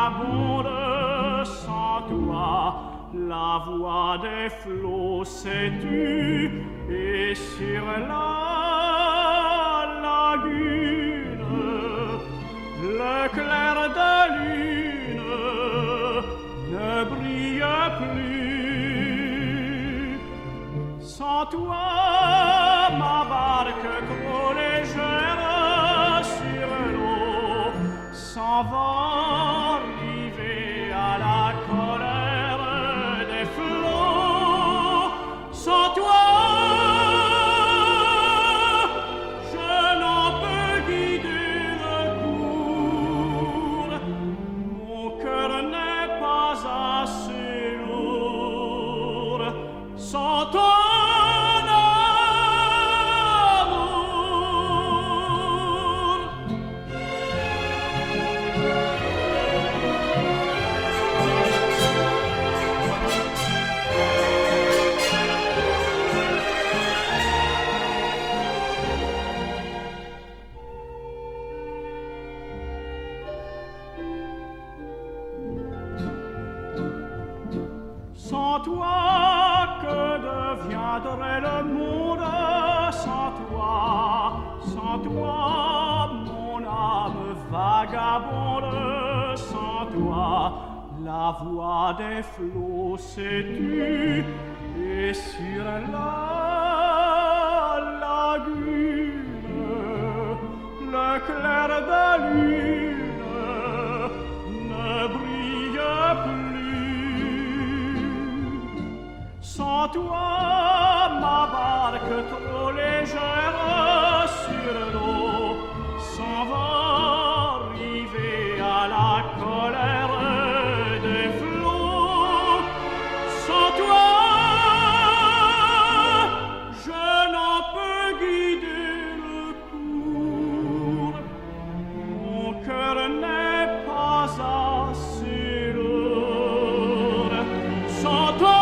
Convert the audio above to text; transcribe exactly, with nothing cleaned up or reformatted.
vagabonde, sans toi, la voix des flots s'est tue, et sur la lagune, le clair de lune ne brille plus. Sans toi, ma barque trop légère sur l'eau s'en va arriver à la colère des flots. Sans toi, je n'en peux guider le cours. Mon cœur n'est pas assez lourd. Sans toi, sans toi, que deviendrait le monde? Sans toi, sans toi, mon âme vagabonde. Sans toi, la voix des flots s'est tue, et sur la lagune, le clair de lune ne brille plus. Sans toi, ma barque trop légère sur l'eau s'en va